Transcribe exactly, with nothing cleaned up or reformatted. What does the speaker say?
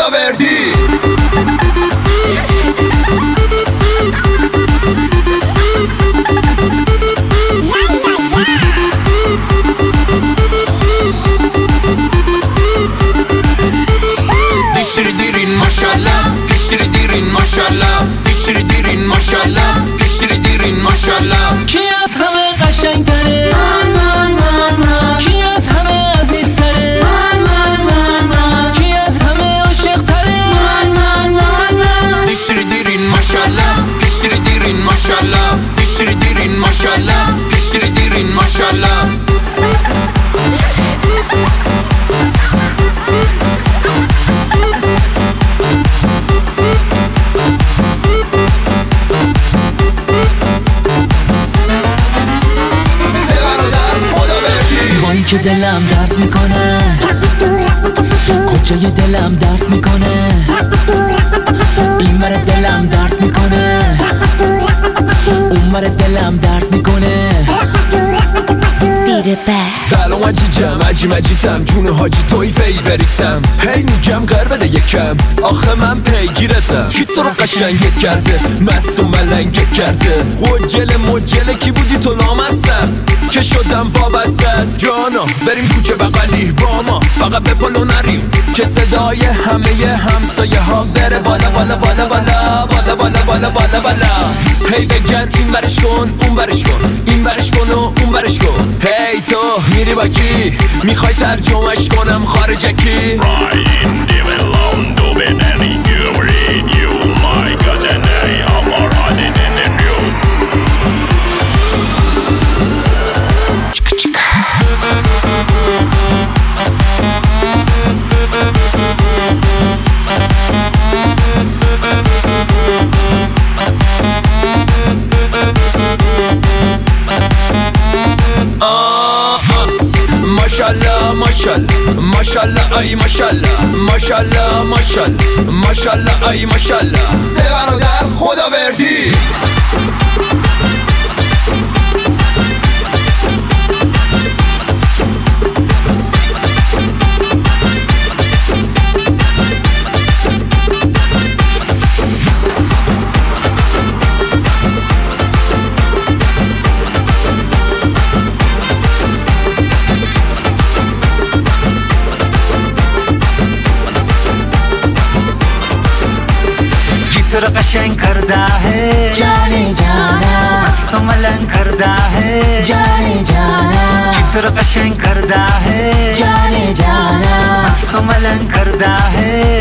خداوردی. Dişiri dirin maşallah, dişiri dirin maşallah, dişiri dirin maşallah, dişiri dirin maşallah. کی از همه قشنگ‌تره؟ کی از همه عزیزتره؟ کی از همه عاشق‌تره؟ Dişiri dirin maşallah, dişiri dirin maşallah, dişiri dirin maşallah, dişiri dirin maşallah. وای که دلم درد میکنه، کجای دلم درد میکنه، این ور دلم درد میکنه، اون ور دلم درد میکنه. سلام عجیجم عجی مجیتم جون حاجی توی فیوریتم. هی میگم غر بده یکم آخه من پیگیرتم. کی تو رو قشنگت کرده مست و ملنگت کرده؟ خجل مجله کی بودی تو لامستم که شدم وابستت. جانا بریم کوچه بغلی با ما فقط به پلو نریم که صدای همه همسایه ها بره بالا بالا بالا بالا بالا بالا بالا بالا بالا. هی بگن این برش کن اون برش کن، این برش کن و اون برش کن. هی تو میری با کی؟ میخوای ترجمهش کنم خارجکی؟ ماشالله ماشالله ماشالله ای ماشالله ماشالله ماشالله ماشالله ای ماشالله. سه برادر خداوردی. تو رو قشنگ کرده ہے جانی جانا، مست و ملنگ کرده ہے جانی جانا. کی تو رو قشنگ کرده ہے جانی جانا، مست و ملنگ کرده ہے